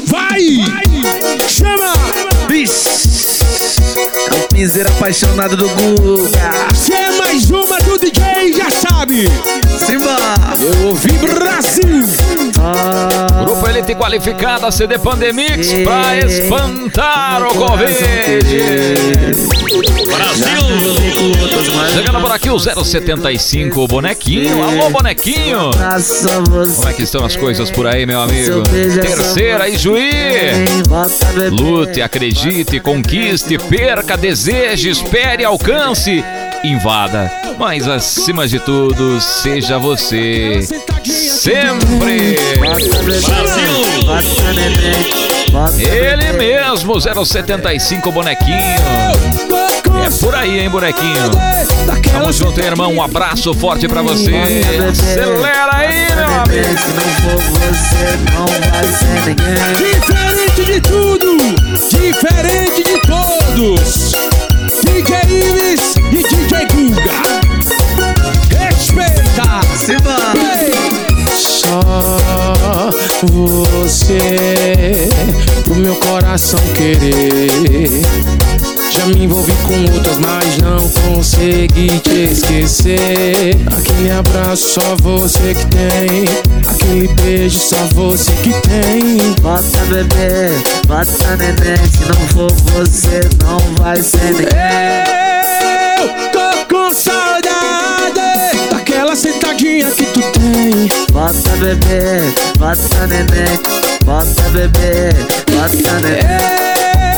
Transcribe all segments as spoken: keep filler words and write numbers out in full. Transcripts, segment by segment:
vai! Chama! Piseiro apaixonado do Guga. Se é mais uma do D J, já sabe. Simba! Eu ouvi Brasil. Ah, Grupo Elite qualificada, C D Pandemix pra espantar o Covid. Brasil! Chegando por aqui o zero setenta e cinco, Bonequinho. Alô, Bonequinho! Como é que estão as coisas por aí, meu amigo? Terceira e Juí. Lute, acredite, conquiste, perca, deseje, espere, alcance, invada. Mas acima de tudo, seja você sempre. Brasil! Ele mesmo, zero setenta e cinco, Bonequinho. É por aí, hein, Bonequinho? Tamo junto, hein, irmão. Um abraço forte pra você. Acelera aí, meu amigo. Se não for você, não vai ser ninguém. Diferente de tudo, diferente de todos. D J Ives e D J Guga. Respeita. Simba! Só você, o meu coração querer. Já me envolvi com outras, mas não consegui te esquecer. Aquele abraço só você que tem, aquele beijo só você que tem. Bota bebê, bota neném. Se não for você, não vai ser ninguém. Eu tô com saudade daquela sentadinha que tu tem. Bota bebê, bota neném. Bota bebê, bota neném.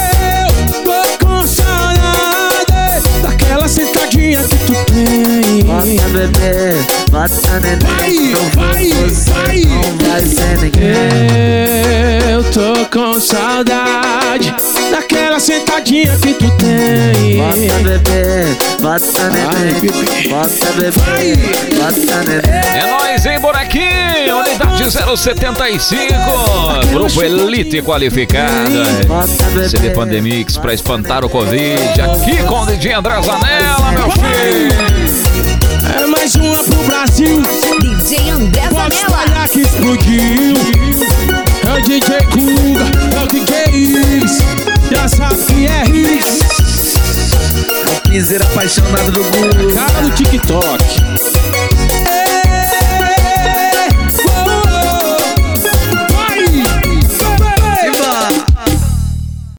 Daquela sentadinha que tu tem. Bota bebê, bota neném. Vai, não vai, você, vai. não vai ser ninguém. Eu tô com saudade daquela sentadinha que tu tem. Bota bebê, bota neném. Bota bebê, bota neném. É nóis, hein, Bonequinho? Unidade zero setenta e cinco. Grupo Elite qualificada. C D Pandemix pra espantar o Covid. Aqui com o D J André Zanella, meu filho. É mais uma pro Brasil. D J André Pode Zanella. espalhar que explodiu. É o D J Guga, é o D J Ives. Já sabe que é hits. É o piseiro apaixonado do Guga. Cara do TikTok.